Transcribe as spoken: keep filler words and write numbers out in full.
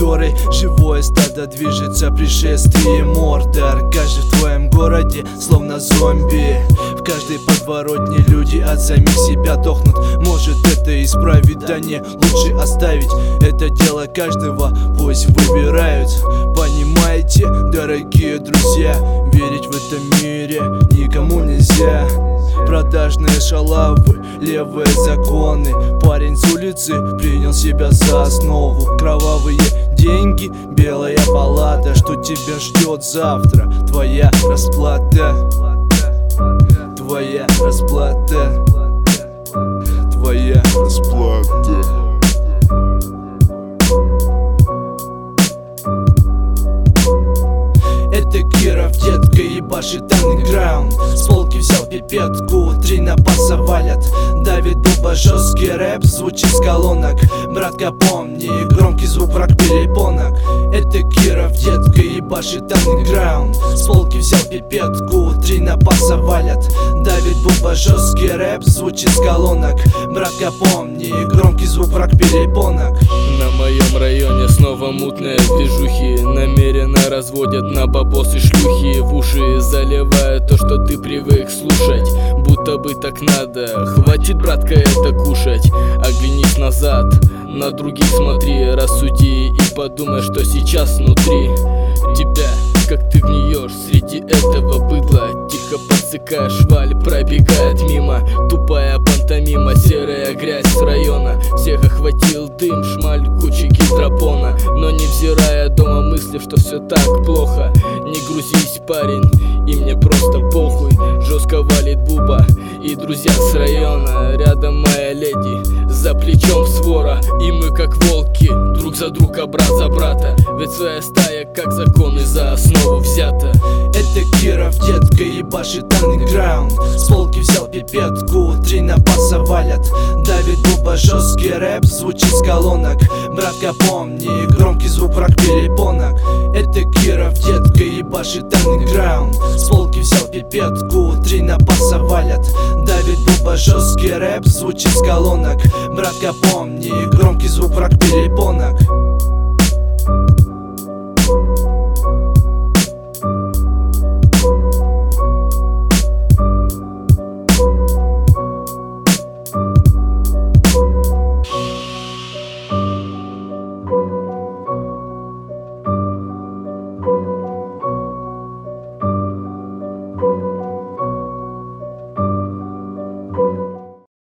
которой живое стадо движется пришествие Мордор. Каждый в твоем городе словно зомби. В каждой подворотне люди от самих себя дохнут. Может это исправить, да не, лучше оставить это дело каждого, пусть выбирают. Понимаете, дорогие друзья, верить в этом мире никому нельзя. Продажные шалавы, левые законы. Парень с улицы принял себя за основу. Кровавые деньги, белая палата. Что тебя ждет завтра? Твоя расплата. Твоя расплата. Твоя расплата. Это Киров, детка, ебашит андеграунд. С полки взял пипетку, три на баса валят. Давит буба, жесткий рэп звучит с колонок. Братка, помни, громкий звук враг перепонок. Это Киров, детка, ебашит андеграунд. С полки взял пипетку, три на баса валят. Давит буба, жесткий рэп звучит с колонок. Братка, помни, громкий звук враг перепонок. На моем районе снова мутные движухи. Намеренно разводят на бабосы шлюхи. В уши заливают то, что ты привык слушать. Будто бы так надо. Хватит, братка, это кушать. Оглянись назад, на других смотри. Рассуди и подумай, что сейчас внутри тебя. Как ты гниешь среди этого быдла. Тихо подсыкаешь, шваль пробегает мимо. Тупая пантомима, серая грязь с района. Всех охватил дым, шмаль, куча гидропона. Но невзирая дома мысли, что все так плохо. Не грузись, парень, и мне просто похуй. Жестко валит буба и друзья с района. Рядом моя леди, за плечом свора. И мы как волки, друг за друга, брат за брата. Ведь своя стая как закон и за основу взята. Это Киров, детка, ебашит андеграунд. С полки взял пипетку, три на баса валят. Давит буба, жесткий рэп звучит с колонок. Братка, помни, громкий звук враг перепонок. Это Киров, детка, ебашит андеграунд. С полки взял пипетку, три на баса валят. Давит буба, жесткий рэп звучит с колонок. Братка, помни, громкий звук враг перепонок.